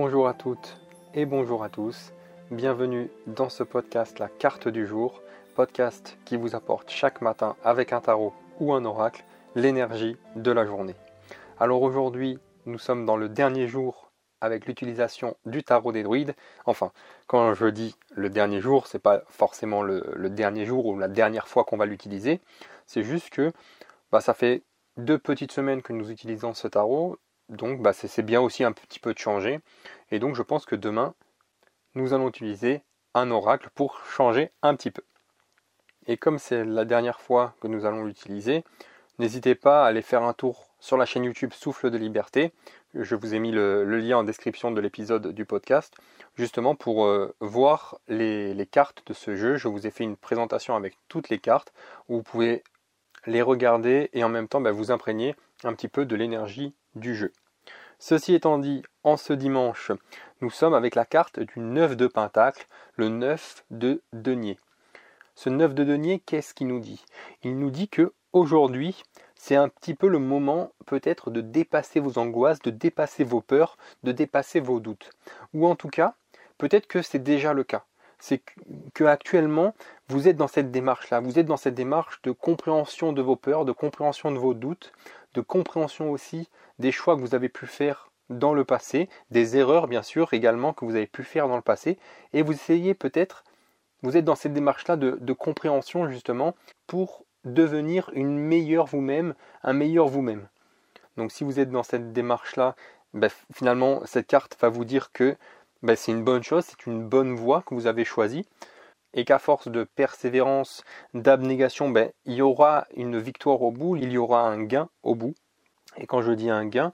Bonjour à toutes et bonjour à tous. Bienvenue dans ce podcast La Carte du Jour, podcast qui vous apporte chaque matin avec un tarot ou un oracle l'énergie de la journée. Alors aujourd'hui, nous sommes dans le dernier jour avec l'utilisation du tarot des druides. Enfin, quand je dis le dernier jour, c'est pas forcément le dernier jour ou la dernière fois qu'on va l'utiliser. C'est juste que ça fait 2 petites semaines que nous utilisons ce tarot. Donc c'est bien aussi un petit peu de changer. Et donc je pense que demain, nous allons utiliser un oracle pour changer un petit peu. Et comme c'est la dernière fois que nous allons l'utiliser, n'hésitez pas à aller faire un tour sur la chaîne YouTube Souffle de Liberté. Je vous ai mis le lien en description de l'épisode du podcast, justement pour voir les cartes de ce jeu. Je vous ai fait une présentation avec toutes les cartes, où vous pouvez les regarder et en même temps vous imprégner un petit peu de l'énergie du jeu. Ceci étant dit, en ce dimanche, nous sommes avec la carte du 9 de Pentacle, le 9 de denier. Ce 9 de denier, qu'est-ce qu'il nous dit? Il nous dit que aujourd'hui, c'est un petit peu le moment peut-être de dépasser vos angoisses, de dépasser vos peurs, de dépasser vos doutes. Ou en tout cas, peut-être que c'est déjà le cas. C'est que actuellement, vous êtes dans cette démarche-là. Vous êtes dans cette démarche de compréhension de vos peurs, de compréhension de vos doutes, de compréhension aussi des choix que vous avez pu faire dans le passé, des erreurs bien sûr également que vous avez pu faire dans le passé, et vous essayez peut-être, vous êtes dans cette démarche-là de compréhension justement pour devenir une meilleure vous-même, un meilleur vous-même. Donc si vous êtes dans cette démarche-là, finalement cette carte va vous dire que c'est une bonne chose, c'est une bonne voie que vous avez choisie, et qu'à force de persévérance, d'abnégation, il y aura une victoire au bout, il y aura un gain au bout. Et quand je dis un gain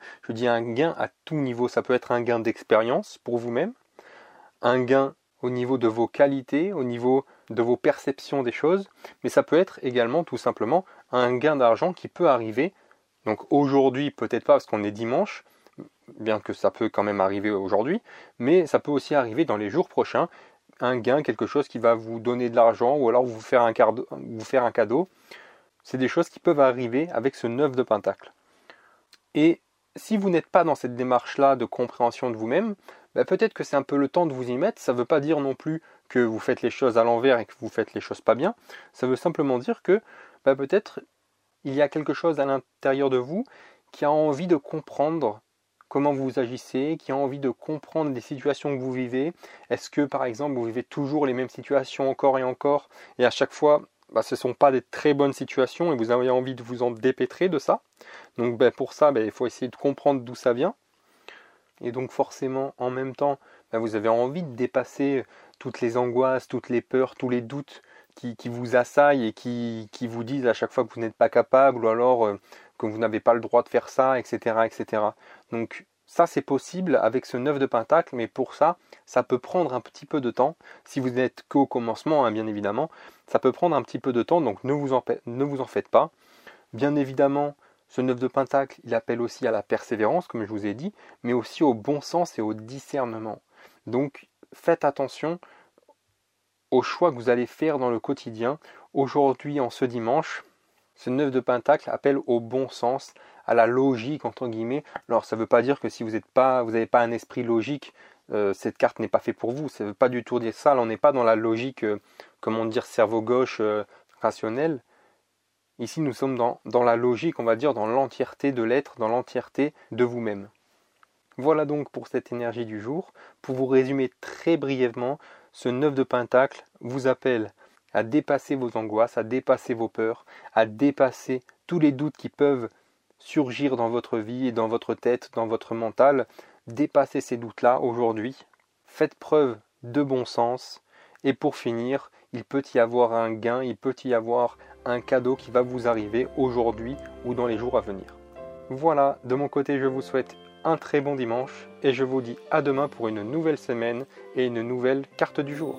à tout niveau. Ça peut être un gain d'expérience pour vous-même, un gain au niveau de vos qualités, au niveau de vos perceptions des choses, mais ça peut être également tout simplement un gain d'argent qui peut arriver. Donc aujourd'hui, peut-être pas parce qu'on est dimanche, bien que ça peut quand même arriver aujourd'hui, mais ça peut aussi arriver dans les jours prochains, un gain, quelque chose qui va vous donner de l'argent ou alors vous faire un cadeau. C'est des choses qui peuvent arriver avec ce 9 de Pentacle. Et si vous n'êtes pas dans cette démarche-là de compréhension de vous-même, peut-être que c'est un peu le temps de vous y mettre. Ça ne veut pas dire non plus que vous faites les choses à l'envers et que vous faites les choses pas bien. Ça veut simplement dire que peut-être il y a quelque chose à l'intérieur de vous qui a envie de comprendre comment vous agissez, qui a envie de comprendre les situations que vous vivez. Est-ce que par exemple vous vivez toujours les mêmes situations encore et encore, et à chaque fois ce ne sont pas des très bonnes situations et vous avez envie de vous en dépêtrer de ça. Donc pour ça, il faut essayer de comprendre d'où ça vient. Et donc forcément, en même temps, vous avez envie de dépasser toutes les angoisses, toutes les peurs, tous les doutes qui vous assaillent et qui vous disent à chaque fois que vous n'êtes pas capable ou alors que vous n'avez pas le droit de faire ça, etc. etc. Donc ça c'est possible avec ce 9 de Pentacle, mais pour ça, ça peut prendre un petit peu de temps. Si vous n'êtes qu'au commencement, bien évidemment, ça peut prendre un petit peu de temps, donc ne vous en faites pas. Bien évidemment, ce 9 de Pentacle, il appelle aussi à la persévérance, comme je vous ai dit, mais aussi au bon sens et au discernement. Donc faites attention aux choix que vous allez faire dans le quotidien. Aujourd'hui, en ce dimanche, ce 9 de Pentacle appelle au bon sens, à la logique, entre guillemets. Alors ça ne veut pas dire que si vous n'avez pas un esprit logique, cette carte n'est pas faite pour vous. Ça ne veut pas du tout dire ça. Là, on n'est pas dans la logique, cerveau gauche rationnel. Ici, nous sommes dans la logique, on va dire, dans l'entièreté de l'être, dans l'entièreté de vous-même. Voilà donc pour cette énergie du jour. Pour vous résumer très brièvement, ce 9 de Pentacle vous appelle à dépasser vos angoisses, à dépasser vos peurs, à dépasser tous les doutes qui peuvent surgir dans votre vie et dans votre tête, dans votre mental. Dépassez ces doutes-là aujourd'hui. Faites preuve de bon sens. Et pour finir, il peut y avoir un gain, il peut y avoir un cadeau qui va vous arriver aujourd'hui ou dans les jours à venir. Voilà, de mon côté, je vous souhaite un très bon dimanche et je vous dis à demain pour une nouvelle semaine et une nouvelle carte du jour.